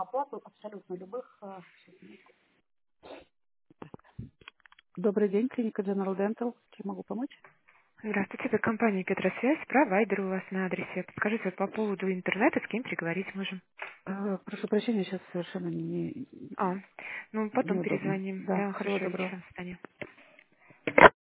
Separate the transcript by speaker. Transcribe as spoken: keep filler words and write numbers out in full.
Speaker 1: на оплату абсолютно любых... э, Добрый день, клиника General Dental. Чем могу помочь?
Speaker 2: Здравствуйте, это компания Петросвязь, провайдер у вас на адресе. Подскажите вот по поводу интернета, с кем переговорить можем?
Speaker 1: Э, Прошу прощения, сейчас совершенно не,
Speaker 2: А, ну потом
Speaker 1: неудобно.
Speaker 2: перезвоним.
Speaker 1: Да,
Speaker 2: Я
Speaker 1: всего
Speaker 2: хорошо
Speaker 1: доброго.
Speaker 2: вечером встану.